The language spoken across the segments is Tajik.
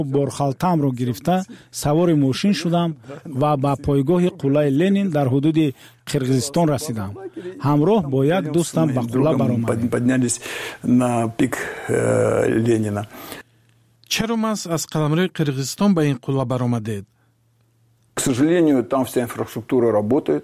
борхалтамро гирифта савори мошин шудам ва ба пойгоҳи қуллаи Ленин дар ҳудуди Қирғизистон расидам. ҳамроҳ бо як дӯстам ба қулла баромадем. Поднялись на пик Ленина. чаро мас аз қаламрои Қирғизистон ба ин қулла баромадед? К сожалению, там вся инфраструктура работает.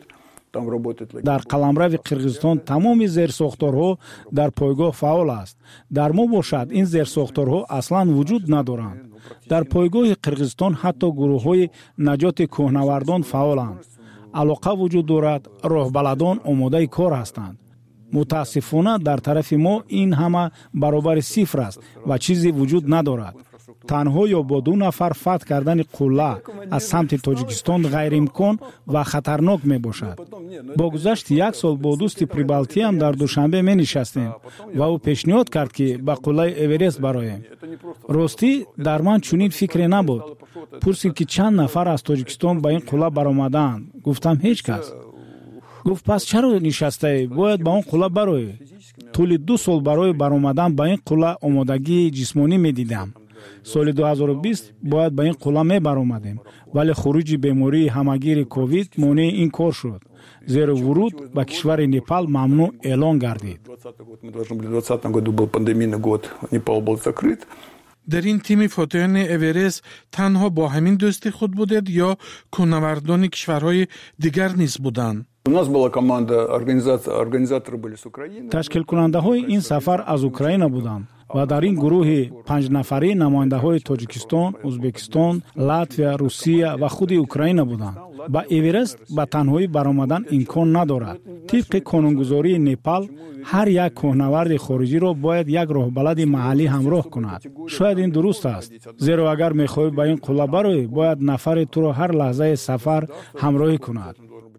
дар қаламрави Қирғизистон тамоми зерсохторҳо дар пойгоҳ фаъол аст. дар мо бошад ин зерсохторҳо аслан вуҷуд надоранд. дар пойгоҳи Қирғизистон ҳатто гурӯҳҳои наҷоти кӯҳнавардон фаъоланд. алоқа вуҷуд дорад, роҳбаладон омодаи кор ҳастанд. мутаассифона дар тарафи мо ин ҳама баробари сифр аст ва чизе вуҷуд надорад. танҳо ё бо 2 нафар фатҳ кардани қулла аз самти Тоҷикистон ғайриимкон ва хатарнок мебошад. бо гузашти 1 сол бо дӯсти Прибалтиям дар Душанбе менишастем ва ӯ пешниҳод кард, ки ба қуллаи Эверест бароем. ростӣ дар ман чунин фикре набуд. пурсид, ки чанд нафар аз Тоҷикистон ба ин қулла баромадаанд. гуфтам ҳеҷ кас. гуфт пас чаро нишастаӣ? бояд ба он қулла бароӣ. тӯли 2 сол барои баромадан ба ин қулла омодагии ҷисмонӣ медидам. соли 2020 бояд ба ин қулла мебаромадем, вале хуруҷи бемории ҳамагири ковид монеи ин кор шуд, зеро вуруд ба кишвари Непал мамнӯъ эълон гардид. В 2020 году был пандемийный год, Непал был закрыт. дар ин тими фотоёни Эверест танҳо бо ҳамин дӯсти худ будед ё кӯҳнавардони кишварҳои дигар низ буданд? У нас была команда, организаторы были с Украины. ташкилкунандаҳои ин сафар аз Украина буданд ва дар ин гурӯҳи 5 нафарӣ намояндаҳои Тоҷикистон, Ӯзбекистон, Латвия, Русия ва худи Украина буданд. ба Эверест ба танҳоӣ баромадан имкон надорад. тибқи қонунгузории Непал, ҳар як кӯҳнаварди хориҷиро бояд як роҳбалади маҳаллӣ ҳамроҳ кунад. шояд ин дуруст аст, зеро агар мехоҳӣ ба ин қулла бароӣ, бояд нафаре туро ҳар лаҳзаи сафар ҳамроҳӣ кунад.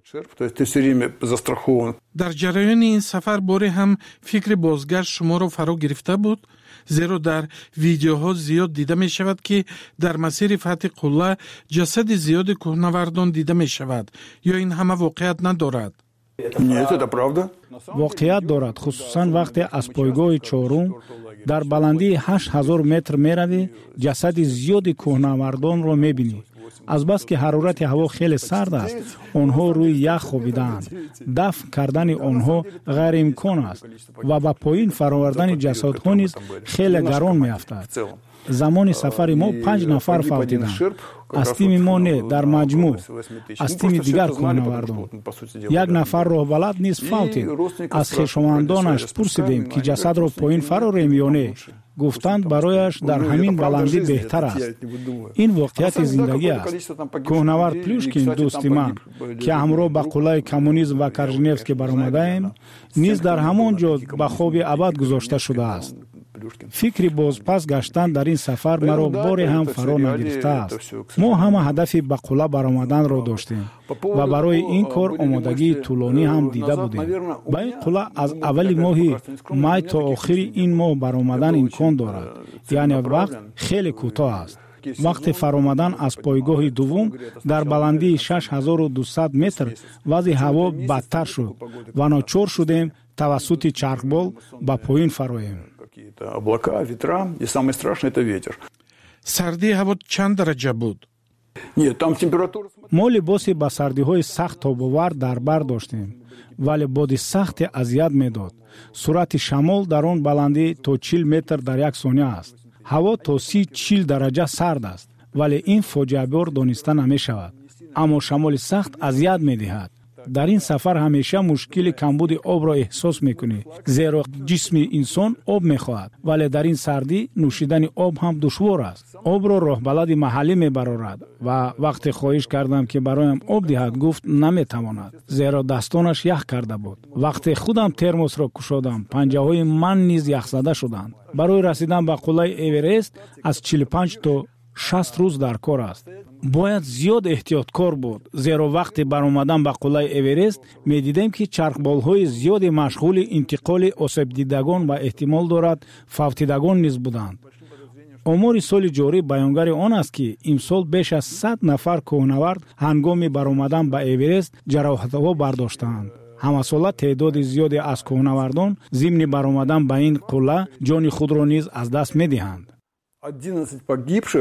дар ҷараёни ин сафар боре ҳам фикри бозгашт шуморо фаро гирифта буд? зеро дар видеоҳо зиёд дида мешавад, ки дар масири фатҳи қулла ҷасади зиёди кӯҳнавардон дида мешавад. ё ин ҳама воқеият надорад? Нет, это правда. воқеият дорад, хусусан вақте аз пойгоҳи 4 дар баландии 8000 метр меравӣ, ҷасади зиёди кӯҳнавардонро мебинӣ. азбаски ҳарорати ҳаво хеле сард аст, онҳо рӯи ях хобидаанд. дафн кардани онҳо ғайриимкон аст ва ба поин фаровардани ҷасадҳо низ хеле гарон меафтад. замони сафари мо 5 нафар фавтиданд. аз тими мо не, дар маҷмӯъ аз тими дигар кӯҳнавардон. 1 нафар роҳбалад низ фавтид. аз хешовандонаш пурсидем, ки ҷасадро поин фарорем ё не. гуфтанд барояш дар ҳамин баландӣ беҳтар аст. ин воқеияти зиндагӣ аст. кӯҳнавард Плюшкин, дӯсти ман, ки ҳамроҳ ба қуллаи коммунизм ва Корженевский баромадаем, низ дар ҳамон ҷо ба хоби абад гузошта шудааст. фикри бозпас гаштан дар ин сафар маро боре ҳам фаро нагирифтааст. мо ҳама ҳадафи ба қулла баромаданро доштем ва барои ин кор омодагии тӯлонӣ ҳам дида будем. ба ин қулла аз аввали моҳи май то охири ин моҳ баромадан имкон дорад, яъне вақт хеле кӯтоҳ аст. вақти фаромадан аз пойгоҳи дуввум дар баландии 6200 метр вазъи ҳаво бадтар шуд ва ночор шудем тавассути чархбол ба поин фароем. Облака, ветра, и самое страшное — это ветер. сардии ҳаво чанд дараҷа буд? Нет, там температура... мо либоси ба сардиҳои сахт тобовар дар бар доштем, вале боди сахте азият медод. суръати шамол дар он баландӣ то 40 метр дар як сония аст. ҳаво то 30-40 дараҷа сард аст, вале ин фоҷиабор дониста намешавад. аммо шамоли сахт азият медиҳад. дар ин сафар ҳамеша мушкили камбуди обро эҳсос мекунӣ, зеро ҷисми инсон об мехоҳад, вале дар ин сардӣ нӯшидани об ҳам душвор аст. обро роҳбалади маҳаллӣ мебарорад ва вақте хоҳиш кардам, ки бароям об диҳад, гуфт наметавонад, зеро дастонаш ях карда буд. вақте худам термосро кушодам, панҷаҳои ман низ яхзада шуданд. барои расидан ба қуллаи Эверест аз 45 то 60 рӯз дар кор аст. бояд зиёд эҳтиёткор буд, зеро вақти баромадан ба қуллаи Эверест медидем, ки чархболҳои зиёди машғули интиқоли осебдидагон ва эҳтимол дорад фавтидагон низ буданд. омори соли ҷорӣ баёнгари он аст, ки имсол беш аз 100 нафар кӯҳнавард ҳангоми баромадан ба Эверест ҷароҳатҳо бардоштаанд. ҳамасола теъдоди зиёде аз кӯҳнавардон зимни баромадан ба ин қулла ҷони худро низ аз даст медиҳанд. 11 погибших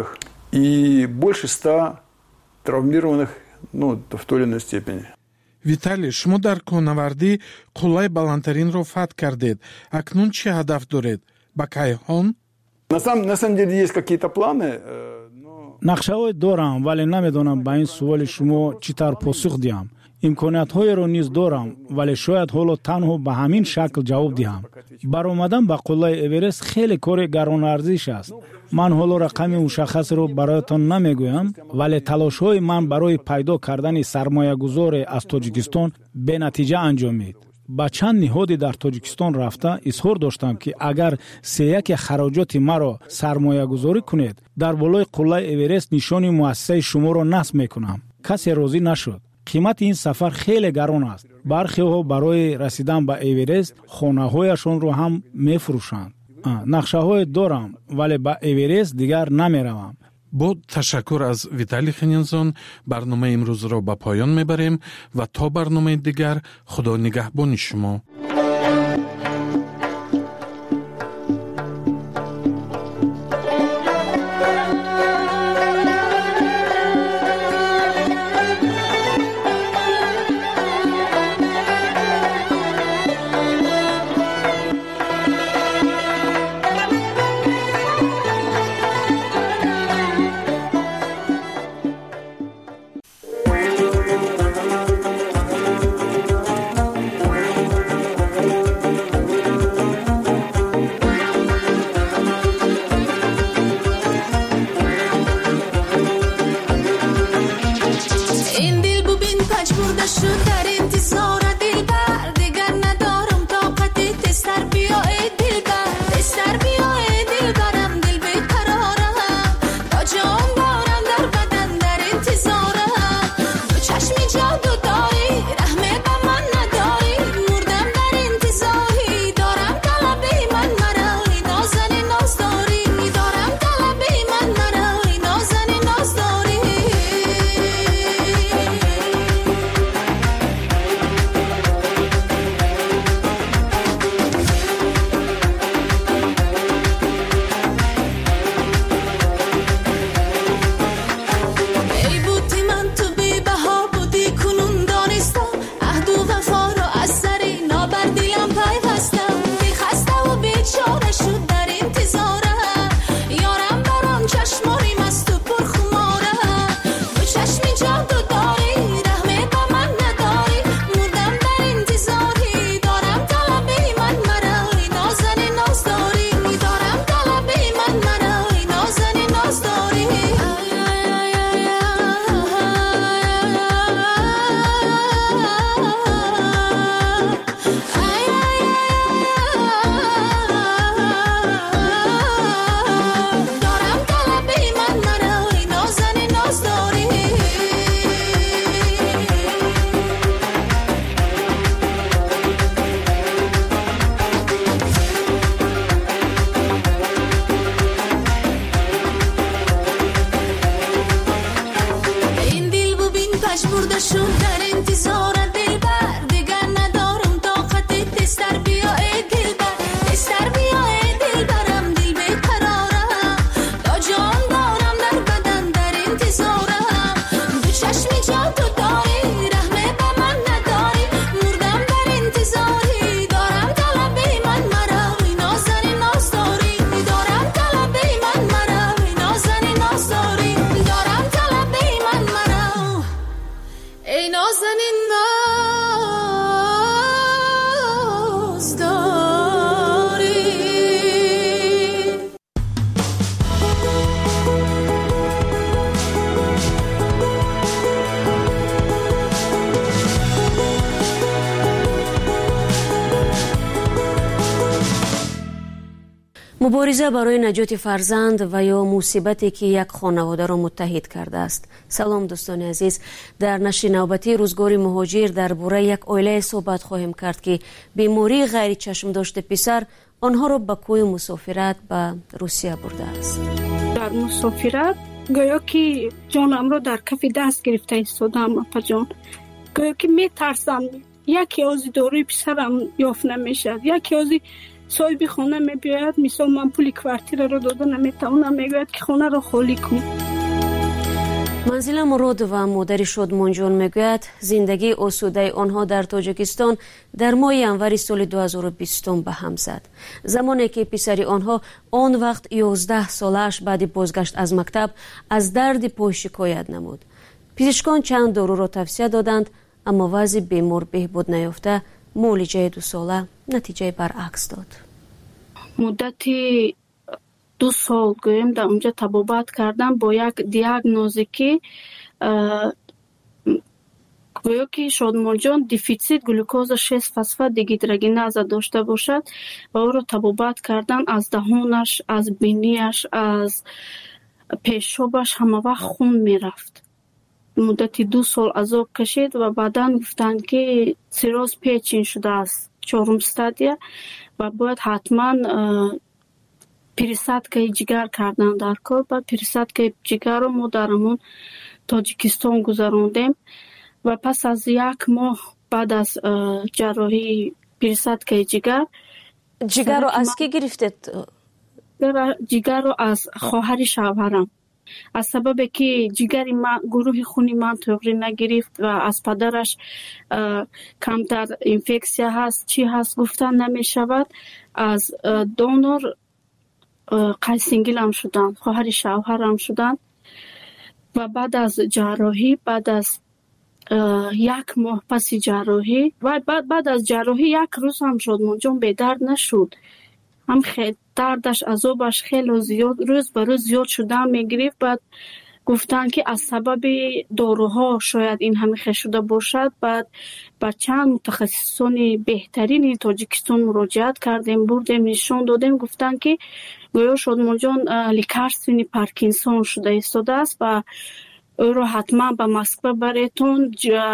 и больше 100 травмированных, в той или иной степени. виталий, шумо дар кӯҳнавардӣ қуллаи баландтаринро фатҳ кардед. Акнун чӣ ҳадаф доред? Ба Кайҳон? На самом деле есть какие-то планы, нақшаҳое дорам, вале намедонам ба ин суоли шумо чӣ тавр посух диҳам. имкониятҳоеро низ дорам, вале шояд ҳоло танҳо ба ҳамин шакл ҷавоб диҳам. баромадан ба қуллаи Эверест хеле кори гаронарзиш аст. ман ҳоло рақами мушаххасеро бароятон намегӯям, вале талошҳои ман барои пайдо кардани сармоягузоре аз Тоҷикистон бенатиҷа анҷомид. ба чанд ниҳоди дар Тоҷикистон рафта изҳор доштам, ки агар сеяки хароҷоти маро сармоягузорӣ кунед, дар болои қуллаи Эверест нишони муассисаи шуморо насб мекунам. касе розӣ нашуд. қимати ин сафар хеле гарон аст. бархеҳо барои расидан ба Эверест хонаҳояшонро ҳам мефурӯшанд. нақшаҳое дорам, вале ба Эверест дигар намеравам. бо ташаккур аз Виталий Хенинзон, барномаи имрӯзро ба поён мебарем ва то барномаи дигар, худо нигаҳбони шумо. мубориза барои наҷоти фарзанд ва ё мусибате ки як хонаводаро муттаҳид кардааст. салом дӯстони азиз, дар нашри навбатии рӯзгори муҳоҷир дар бораи як оилае суҳбат хоҳем кард ки бемории ғайри чашмдошти писар онҳоро ба кӯи мусофират ба Русия бурдааст. дар мусофират гӯё ки ҷонамро дар кафи даст гирифта истодам. апаҷон гӯё ки метарсам як ёзи дорӯи писарам ёфт намешавад, як ёзи соҳиби хона мебиёяд, мисол ман пули квартираро дода наметавонам, мегӯяд ки хонаро холӣ кун. منزل مراد و مادر شادمانجان میگوید زندگی آسوده آنها در تاجیکستان در ماه ینور سال 2020 به هم زد. زمانی که پسر آنها آن وقت 11 سالش بعد بازگشت از مکتب از درد پای شکایت نمود. پزشکان چند دارو را توصیه دادند اما وضع بیمار بهبود نیافته معالجه 2 ساله نتیجه برعکس داد. مدتی 2 سال گویم در اونجا طبابت کردم با یک دیاگنوزی که گویا که شادمانجان دیفیسیت گلوکوز 6 فسفات دیهیدروژناز داشته باشد و او را طبابت کردن. از دهانش، از بینیش، از پیشابش همه وقت خون می رفت. مدتی 2 سال عذاب کشید و بعدا گفتند که سیروز پیچین شده است 4م استادیا و باید حتما пересадка جگر کردن در کار. و пересадка جگر رو ما در همون تاجیکستان گذراندیم و پس از 1 ماه بعد از جراحی пересадка جگر رو از کی گرفتید؟ جگر رو از خواهر شوهرم. از سبب که جگر من گروه خونی من توری نگرفت و از پدرش کمتر اینفکسیا هست چی هست گفتن نمی شود. از دونور قیسینگیلم شدن، خواهر شوهرم شدن و بعد از جراحی، بعد از 1 ماه پس جراحی و بعد از جراحی 1 روز هم شادمانجان به درد نشد. هم خیلی دردش عذابش خیلی زیاد روز به روز زیاد شده میگرفت. بعد گفتن که از سبب داروها شاید این همه خیلی شده باشد. بعد با چند متخصصان بهترین تاجیکستان مراجعت کردیم، بردیم نشان دادیم، گفتن که گویا شادمانجان لیکارستوی پارکینسون شده ایستاده است و او را حتما به مسکو بریتون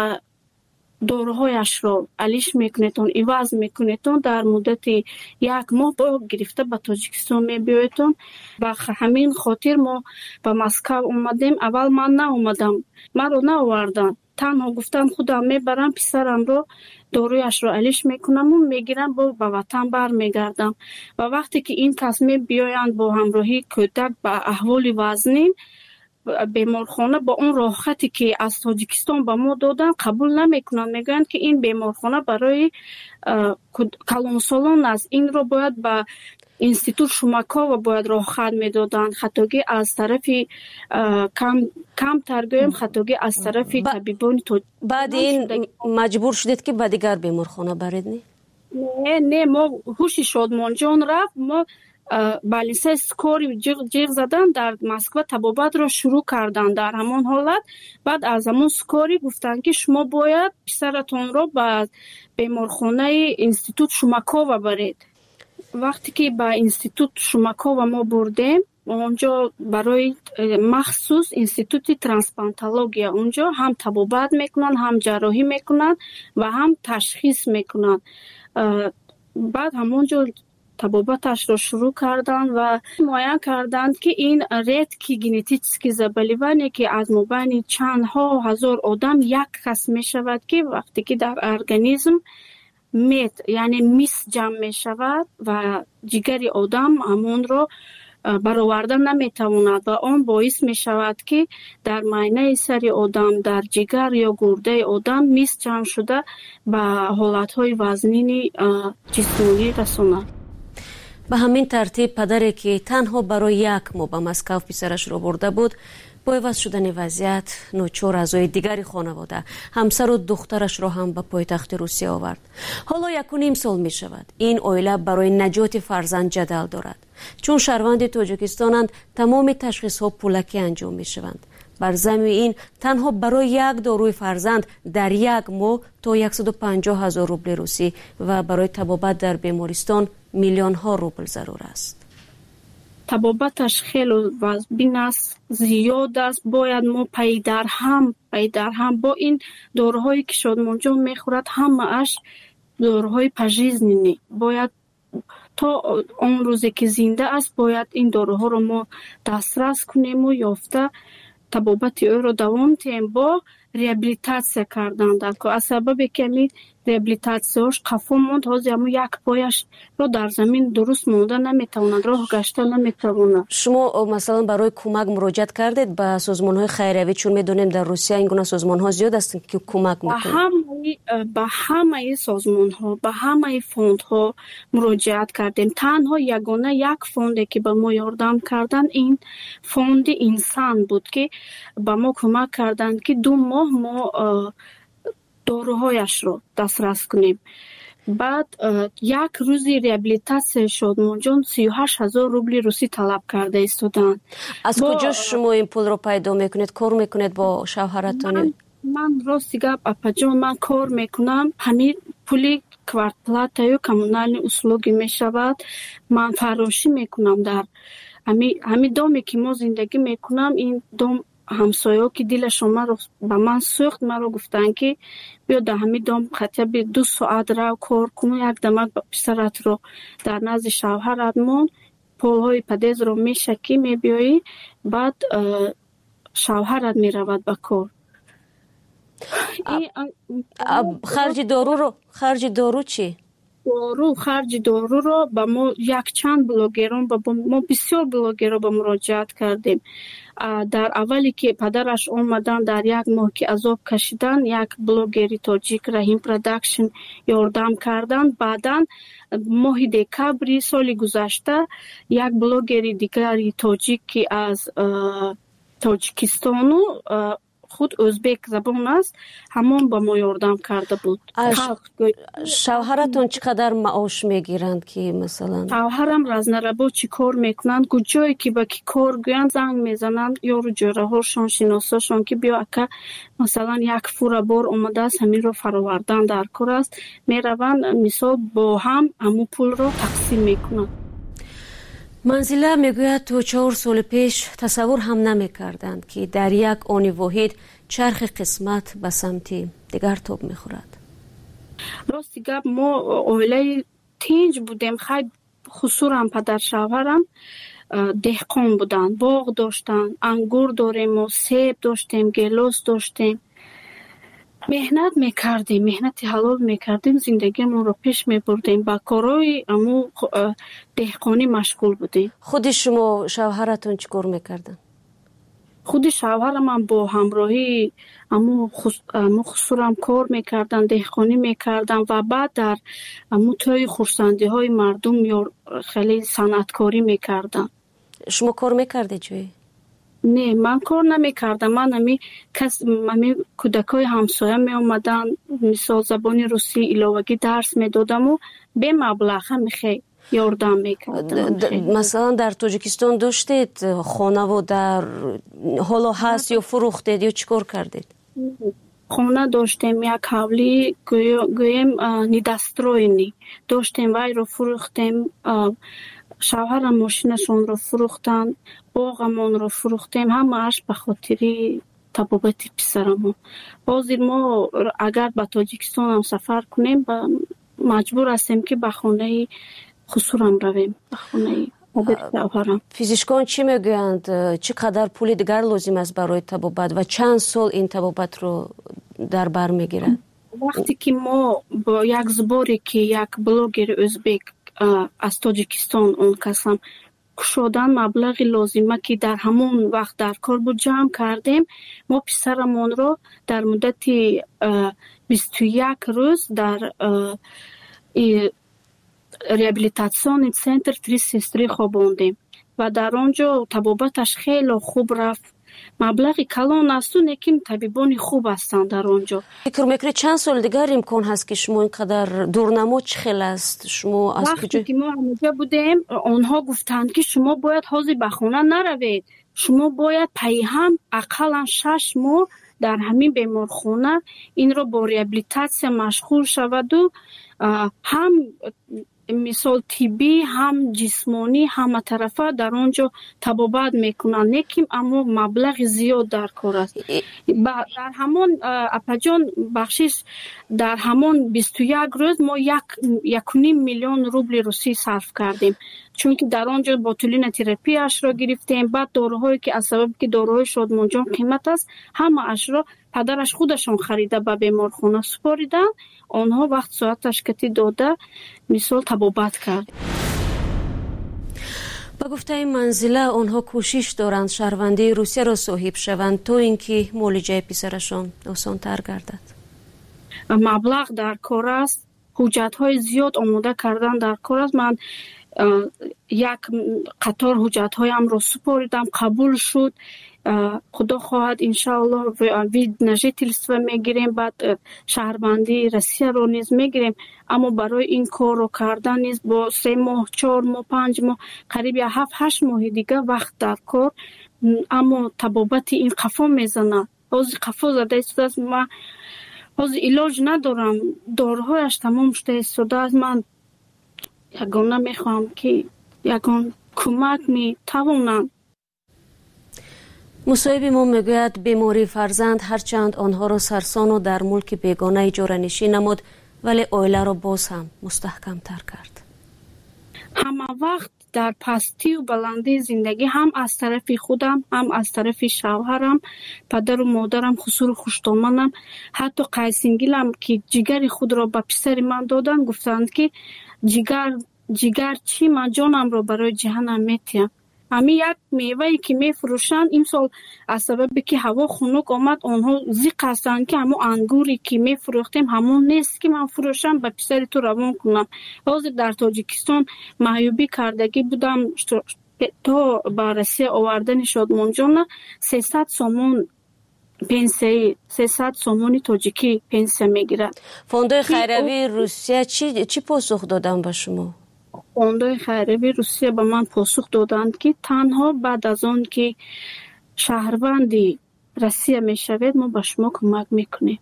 داروهایش را علیش میکنیتون عوض میکنیتون در مدت 1 ماه با گرفته به تاجیکستان میبیایتون. و همین خاطر ما به مسکو اومدیم. اول من نه اومدم، من رو نه آوردن، تنها گفتم خودم میبرم پسرم رو دارویش رو علیش میکنم و میگیرم با به وطن بر میگردم. و وقتی که این تصمیم بیایند با همراهی کودک به احوال وزنین بیمارخانه با اون راحتی که از تاجیکستان به ما دادن قبول نمیکنن. میگن که این بیمارخانه برای کلانسالان است، این رو باید به انستیتوت شوماکووا باید راحت میدادن. خطاگی از طرف کم ترگویم خطاگی از طرف طبیبان. بعد این مجبور شدید که به دیگر بیمارخانه برید؟ نه ما هوش شادمانجان رفت، ما بالیسه سکوری جیغ زدن در مسکو طبابت را شروع کردن در همان حالت. بعد از همون سکوری گفتن که شما باید پسرتون را به بیمارخانه انستیتوت شوماکووا برید. وقتی که به انستیتوت شوماکووا ما بردیم اونجا برای مخصوص انستیتوت ترانسپلانتولوژی اونجا هم طبابت میکنن، هم جراحی میکنن و هم تشخیص میکنن. بعد همونجا طبابتش رو شروع کردن و معاین کردند که این ریتکی ژنتیکی زبالیونی که از مبین چند ها هزار آدم 1 کس می شود که وقتی که در ارگانیسم یعنی میس جمع می شود و جگر آدم همون رو برآوردن نمیتواند و آن باعث می شود که در معاینه سر آدم در جگر یا گرده آدم میس جمع شده به حالتهای وزنین جسمانی رساند. به همین ترتیب پدری که تنها برای 1 ماه به مسکو پسرش را برده بود با عوض شدن وضعیت نوچار اعضای دیگری خانواده همسر و دخترش را هم به پایتخت روسیه آورد. حالا 1.5 سال می شود این عائله برای نجات فرزند جدل دارد. چون شهروند تاجیکستانند تمام تشخیص ها پولکی انجام می شوند. بر ضمن این تنها برای 1 داروی فرزند در 1 ماه تا 150,000 روبل روسی و برای طبابت در بیمارستان میلیون ها روبل ضرور است. طبابتش خیلی وزبین است، زیاد است. باید ما پی در هم با این داروهایی که شادمانجان میخورد همه اش داروهای پژیزنینی باید تا آن روزی که زنده است باید این داروها رو ما دسترس کنیم و یافته табобати ӯро давом диҳем бо реабилитатсия кардан дар кор. Аз сабаби ки ами реабилитатсияш қафо монд, ҳозир ҳамун як пояшро дар замин дуруст монда наметавонад, роҳ гашта наметавонад. шумо масалан барои кӯмак муроҷиат кардед ба созмонҳои хайриявӣ? чун медонем дар Русия ин гуна созмонҳо зиёд ҳастанд ки кӯмак мекунанд. ба ҳамаи созмонҳо, ба ҳамаи фондҳо муроҷиат кардем. Танҳо ягона як фонде ки ба мо ёрдам кардан ин фонди инсан буд ки ба мо кӯмак карданд ки 2 моҳ мо доруҳояшро дастрас кунем. баъд як рӯзи реабилитатсияи Шодмонҷон 38,000 рубли русӣ талаб карда истоданд. аз куҷо шумо ин пулро пайдо мекунед? кор мекунед бо шавҳаратон? ман рости гап апаҷон, ман кор мекунам. ҳамин пули квартплатаю коммунальни услуги мешавад. ман фарошӣ мекунам дар ҳамин доме ки мо зиндагӣ мекунам. ин дом ҳамсояҳо ки дилашон ба ман сӯхт, маро гуфтанд ки биё дар ҳамин дом хотя би 2 соат рав кор кун, як дамак писаратро дар назди шавҳарат мон, полҳои падезро мешакӣ, мебиёӣ, баъд шавҳарат меравад ба кор. харҷи дору чӣ? харҷи доруро ба мо якчанд блогерон, мо бисёр блогерон ба муроҷиат кардем. дар аввале ки падараш омадан дар як моҳ ки азоб кашидан, як блогери тоҷик Раҳим продакшн ёрдам карданд. баъдан моҳи декабри соли гузашта як блогери дигари тоҷик ки аз тоҷикистону худ o'zbek забон аст, ҳамон ба мо ёрдам карда буд. шавҳаратон чӣ қадар маош мегиранд ки масалан? шавҳарам разнарабо чӣ кор мекунанд? куҷое ки ба ки кор гӯянд занг мезананд ёру ҷораҳошон, шиносошон ки биё ака масалан як фура бор омадааст, ҳаминро фаровардан дар кор аст. мераванд мисол бо ҳам ҳамун пулро тақсим мекунанд. манзила мегӯяд то 4 соли пеш тасаввур ҳам намекарданд ки дар як они воҳид чархи қисмат ба самти дигар тоб мехӯрад. рости гап мо оилаи тинҷ будем. хай хусурам падар шавҳарам деҳқон буданд, боғ доштанд, ангур дорем, мо себ доштем, гелос доштем. меҳнат мекардем, меҳнати ҳалол мекардем, зиндагиамонро пеш мебурдем. ба корҳои аму деҳқонӣ машғул будем. худи шумо шавҳаратон чӣ кор мекарданд? худи шавҳарамам бо ҳамроҳии аму хусурам кор мекарданд, деҳқонӣ мекарданд ва баъд дар аму тӯи хурсандиҳои мардум хеле санъаткорӣ мекарданд. шумо кор мекардед ҷое? не, ман кор намекардам. ман ами кӯдакои ҳамсоя меомаданд, мисол забони русӣ иловагӣ дарс медодаму бемаблағ ҳамихе ёрдам мекардам. масалан дар тоҷикистон доштед хонаву дар ҳоло ҳаст ё фурӯхтед ё чӣ кор кардед? хона доштем, як ҳавлӣ гӯем нидастроини доштем, вайро фурӯхтем. шавҳарам мошинашонро фурӯхтанд, боғамонро фурӯхтем, ҳамааш ба хотири табобати писарамон. ҳозир мо агар ба тоҷикистонам сафар кунем маҷбур ҳастем ки ба хонаи хусурам равем, ба хонаи шавҳарам. физикон чӣ мегӯянд? чӣ қадар пули дигар лозим аст барои табобат ва чанд сол ин табобатро дар бар мегирад? вақте ки мо бо як зборе ки як блогери o'zbek аз тоҷикистон он касам кушодан маблағи лозима ки дар ҳамон вақт дар кор буд ҷамъ кардем, мо писарамонро дар муддати 21 рӯз дар реабилитациони центр три сестрӣ хобондем ва дар он ҷо табобаташ хеле хуб рафт. маблағи калон асту, лекин табибони хуб ҳастанд дар он ҷо. фикр мекунед чанд соли дигар имкон ҳаст ки шумо ин қадар дурнамо чӣ хел аст? шумо аз куҷо? вақте ки мо ҳамаҷо будем, онҳо гуфтанд ки шумо бояд ҳозир ба хона наравед, шумо бояд пайҳам ақаллан 6 моҳ дар ҳамин беморхона инро бо реабилитатсия машғул шаваду ҳам мисол тиббӣ, ҳам ҷисмонӣ, ҳама тарафа дар он ҷо табобат мекунанд. лекин аммо маблағи зиёд дар кор аст. дар ҳамон апаҷон бахшиш дар ҳамон 21 рӯз мо 1.5 миллион рубли русӣ сарф кардем. چون که در آنجا بوتولین تراپی اش را گرفتیم. بعد داروهایی که از سبب که داروهای شادمان جان قیمت است همه اش را پدرش خودشان خریده به بیمارخانه سپاریدن. آنها وقت ساعتش کتی داده مثال طبابت کرد. با گفته منزله آنها کوشش دارند شهروندی روسیه را صاحب شوند تا اینکه معالجه پسرشان آسان تر گردد. مبلغ در کار است، حجت های زیاد آماده کردن در کار است. من یک قطار حجت هایم را سپاریدم، قبول شد. خدا خواهد انشاءالله وید نژتلستو میگیریم، بعد شهروندی روسیه رو نیز میگیریم. اما برای این کار رو کردن نیز با 3 ماه 4 ماه 5 ماه قریب 7-8 ماه دیگه وقت در کار. اما طبابت این قفا میزنه، از قفا زده است. من از علاج ندارم، داروهایش تمام شده است. من یگانه میخوام که یگان کمک میتوانم. مصاحب ما میگوید بیماری فرزند هرچند آنها را سرسان و در ملک بیگانه اجاره نشین نمود ولی عائله را باز هم مستحکم تر کرد. همه وقت در پستی و بلندی زندگی هم از طرف خودم هم از طرف شوهرم، پدر و مادرم خسور و خوشتامنم، حتی قیسینگیلم که جگر خود را به پسر من دادن گفتند که جگر چی، من جانم را برای جهنم میتیم. همی یک میوهی که میفروشند این سال از سبب که هوا خنک آمد آنها زیق هستند که همون انگوری که میفروختیم همون نیست که من فروشم به پسر تو روان کنم. حاضر در تاجیکستان معیوبی کردگی بودم تا به روسیه آوردن شادمان جان 300 سومون پنسیه 300 سومونی تاجیکی پنسیه میگیرد. فوندای خیروی روسیه چی پاسخ دادن به شما؟ فوندای خیروی روسیه به من پاسخ دادند که تنها بعد از آن که شهروندی روسیه میشوید ما به شما کمک میکنیم.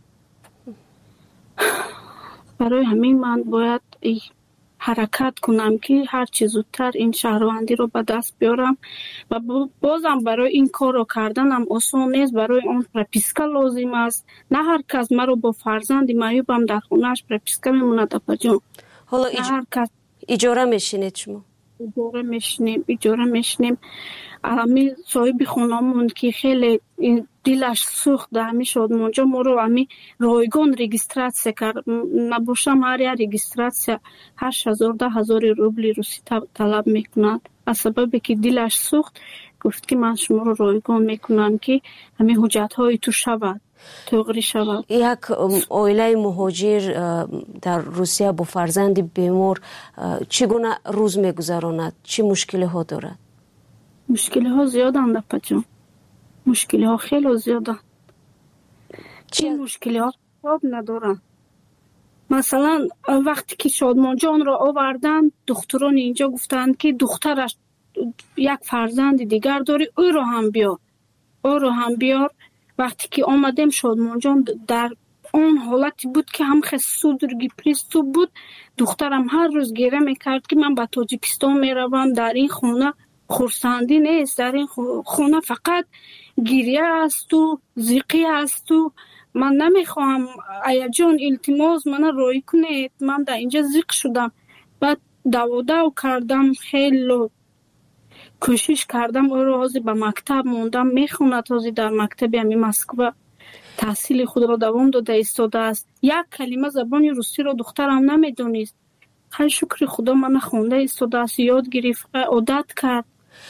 برای همین من باید حرکت کنم که هر چه زودتر این شهروندی رو به دست بیارم و بازم برای این کار رو کردنم آسان نیست. برای اون پرپیسکا لازم است. نه هر کس مرا با فرزندی معیوبم در خونهش پرپیسکا میمونه دپا جان. حالا اجاره میشینید شما؟ اجاره میشینیم. امی صاحب خونمون که خیلی دلش سوخت همی شادمان جان ما رو همی رایگان رجیستراسیون کرد. نباشم هر یک رجیستراسیون 8,000-10,000 روبل روسی طلب میکنند. از سبب که دلش سوخت گفت که من شما رو رایگان میکنم که همین حجت های تو شود توغری شود. یک عائله مهاجر در روسیه با فرزند بیمار چگونه روز میگذراند؟ چه مشکلی ها دارد؟ مشکلی ها زیادند دپا جان، مشکلی ها خیلی زیادند. چه مشکلی ها ندارن. مثلا وقتی که شادمان جان را آوردن دختران اینجا گفتند که دخترش یک فرزند دیگر داری او رو هم بیار. وقتی که آمدیم شادمان جان در اون حالتی بود که هم خسودرگی پریستو بود. دخترم هر روز گیره میکرد که من به تاجیکستان میروم، در این خونه خورسندی نیست، در این خونه فقط گیریه است و زیقی است و من نمیخوام ایا جان التماس من روی کنید، من در اینجا زیق شدم. بعد دو کردم، خیلی کوشش کردم او رو حاضر به مکتب موندم میخوند، حاضر در مکتب همی مسکو تحصیل خود را دوام داده ایستاده است. یک کلمه زبان روسی را دخترم نمیدونست. خیلی شکر خدا من خونده ایستاده است، یاد گرفت، عادت کرد.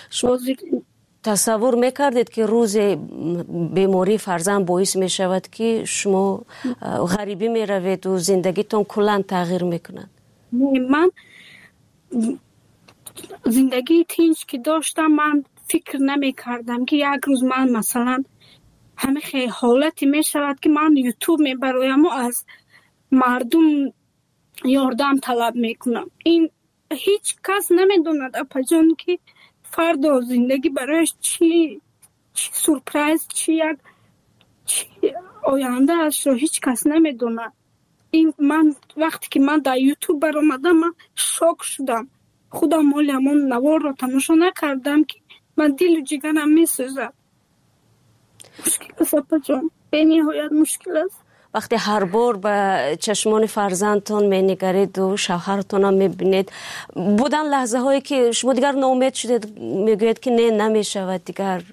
تصور میکردید که روز بیماری فرزند باعث میشود که شما غریبی میروید و زندگیتون کلا تغییر میکند؟ من زندگی تینج که داشتم من فکر نمی کردم که یک روز من مثلا همه خیلی حالتی می شود که من یوتیوب می برایم و از مردم یاردم طلب می کنم. این هیچ کس نمی دوند اپا جان که فردا زندگی برایش چی سورپرایز چی آینده است رو هیچ کس نمی دوند. این من وقتی که من در یوتیوب برآمدم من شوک شدم. خودم مال همون نوار رو تماشا نکردم که من دل و جگرم می سوزد. مشکل است اپا جان، به نهایت مشکل است. وقتی هر بار به چشمان فرزندتان می‌نگرید و شوهرتان هم می‌بینید، بودن لحظه هایی که شما دیگر ناامید شدید، میگوید که نه نمی‌شود دیگر؟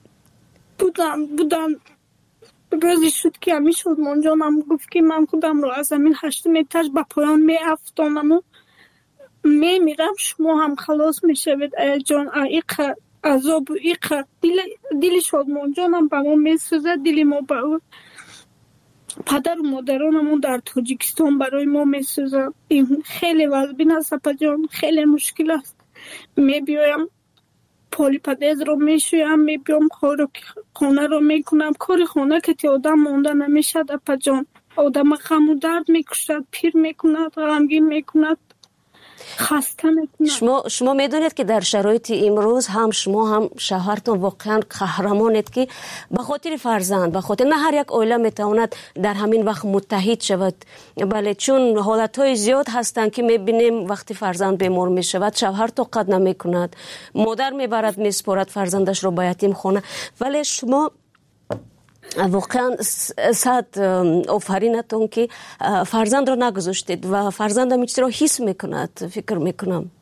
بودم روزی شد که همی شادمان جانم گفت که من خودم رو از زمین 8 متر به پایان می‌افتانم و میمیرم، شما هم خلاص میشوید ای جان. ایق عذاب و ایق دل شادمان جانم به ما میسوزد، دل ما به او پدر و مادرانمون در تاجیکستان برای ما میسوزد. این خیلی وضعبین است اپا جان، خیلی مشکل است. میبیایم پالی پدیز رو میشویم، میبیام خانه رو میکنم. کار خانه که تی آدم مانده نمیشد اپا جان، آدم غم و درد میکشد، پیر میکند، غمگین میکند، خسته میکنند. شما میدونید که در شرایط امروز هم شما هم شوهرتون واقعا قهرمانید که به خاطر فرزند، به خاطر نه هر یک عائله میتواند در همین وقت متحد شود. بله، چون حالتهای زیاد هستند که میبینیم وقتی فرزند بیمار میشود شوهر طاقت نمیکند، مادر میبرد میسپارد فرزندش رو به یتیم خانه. ولی شما واقعا صد آفرینتون که فرزند را نگذاشتید و فرزند هم چیزی را حس میکند. فکر میکنم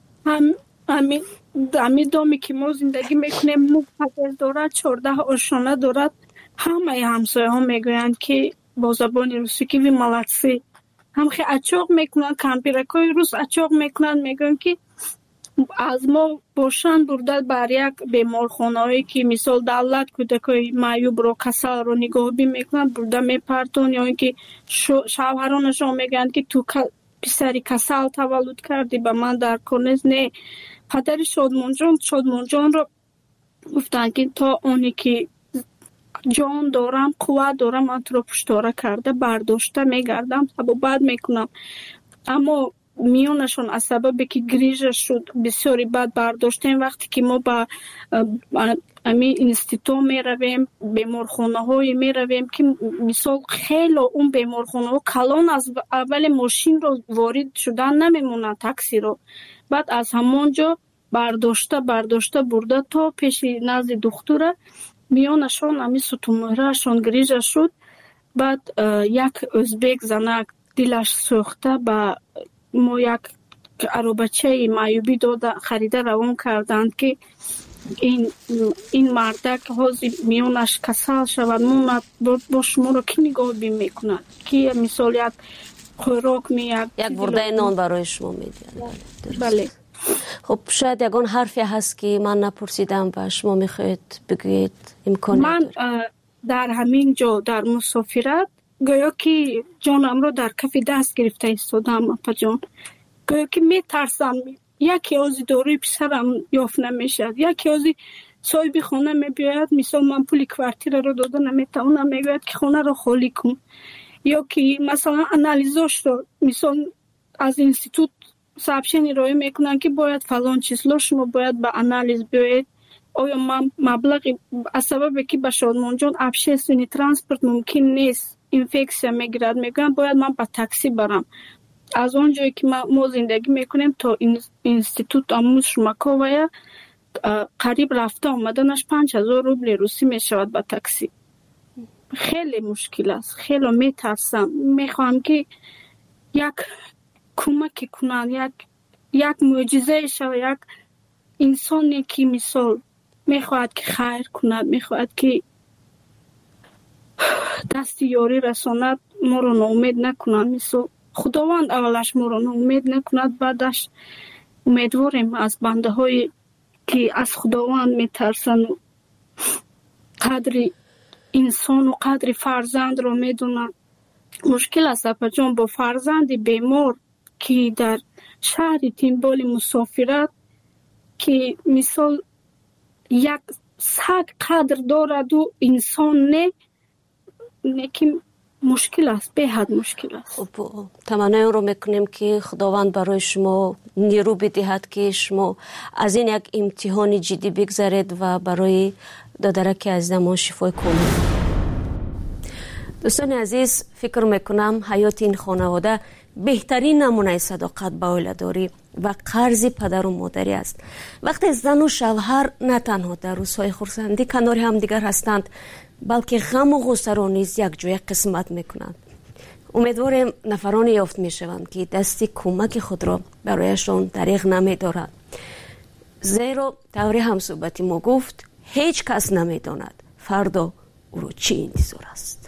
همین دامی که ما زندگی میکنیم مقدس دارد، 14 آشانه دارد. همه همسایه ها میگویند که با زبان روسی که وی ملکسی هم خیلی اچاق میکنند، کمپیرکای روز اچاق میکنند، میگویند که از ما باشن برده بر یک بیمارخانه هایی که مثال دولت کودکای معیوب رو کسل رو نگاهی میکنند برده میپرتون، یا اینکه شوهرانشان میگن که تو پسری کسل تولد کردی به من در کنز. نه، پدر شادمان جان رو گفتن که تا اونی که جان دارم قوت دارم من تو رو پشتواره کرده برداشته میگردم و بعد میکنم. اما میونشون از سببی که گریج شد بسیاری بعد برداشتیم. وقتی که ما با امی اینستیتو می رویم، بیمارخانه های می رویم که مثال خیلی اون بیمارخانه ها کلان از اول ماشین رو وارد شدن نمیمونن، تاکسی رو بعد از همونجا برداشته برده تا پیش نزد دکتر. میونشون امی ستومرهشون گریج شد. بعد یک ازبک زنک دلش سوخته با ما یک عروبچه معیوبی داده خریده روان کردند که این مردک حاضر میونش کسل شود. ما با شما رو کی نگاه بیم میکند که مثال یک خوراک یک برده نان برای شما میدید. بله. خب شاید یکان حرفی هست که من نپرسیدم و شما میخواید بگویید، امکان من در همین جا در مسافرت گویا که جانم رو در کف دست گرفته ایستادم اپا جان. گویا که میترسم یکی از داروی پسرم یافت نمیشد، یکی از صاحب خانه میبیاید مثلا من پول کوارتیر رو داده نمیتونم، میگوید که خانه رو خالی کن، یا که مثلا انالیزاش رو مثلا از اینستیتوت سابشن ارائه میکنن که باید فلان چیزلا شما باید به انالیز بیاید. آیا من مبلغ از سبب که به شادمان جان ابشستونی ترانسپورت ممکن نیست، اینفکسیا میگیرد، میگن باید من با تاکسی برم. از اونجایی که ما زندگی میکنیم تا اینستیتوت آموز شماکاویا قریب رفته آمدنش 5000 روبل روسی میشود با تاکسی. خیلی مشکل است، خیلی میترسم. میخوام که یک کمک کنن، یک معجزه شود، یک انسانی که مثال میخواهد که خیر کند، میخواهد که دست یاری رساند، ما رو ناامید نکنند. مثل خداوند اولش ما رو ناامید نکند، بعدش امیدواریم از بنده های که از خداوند میترسن و قدر انسان و قدر فرزند رو میدونن. مشکل است اپا جان با فرزند بیمار که در شهر تینبال مسافرت که مثال یک سگ قدر دارد و انسان نه که مشکل است، به حد مشکل است. تمنای رو میکنیم که خداوند برای شما نیرو بدهد که شما از این یک امتحان جدی بگذارید و برای دادرک از ما شفای کنید. دوستان عزیز، فکر میکنم حیات این خانواده بهترین نمونه صداقت به اولاداری و قرض پدر و مادری است. وقتی زن و شوهر نه تنها در روزهای خرسندی کنار هم دیگر هستند، балки ғаму ғусаро низ якҷоя қисмат мекунанд. умедворем нафароне ёфт мешаванд ки дасти кӯмаки худро барояшон дариғ намедорад. зеро таври ҳамсӯҳбати мо гуфт ҳеҷ кас намедонад фардо ӯро чӣ интизор аст.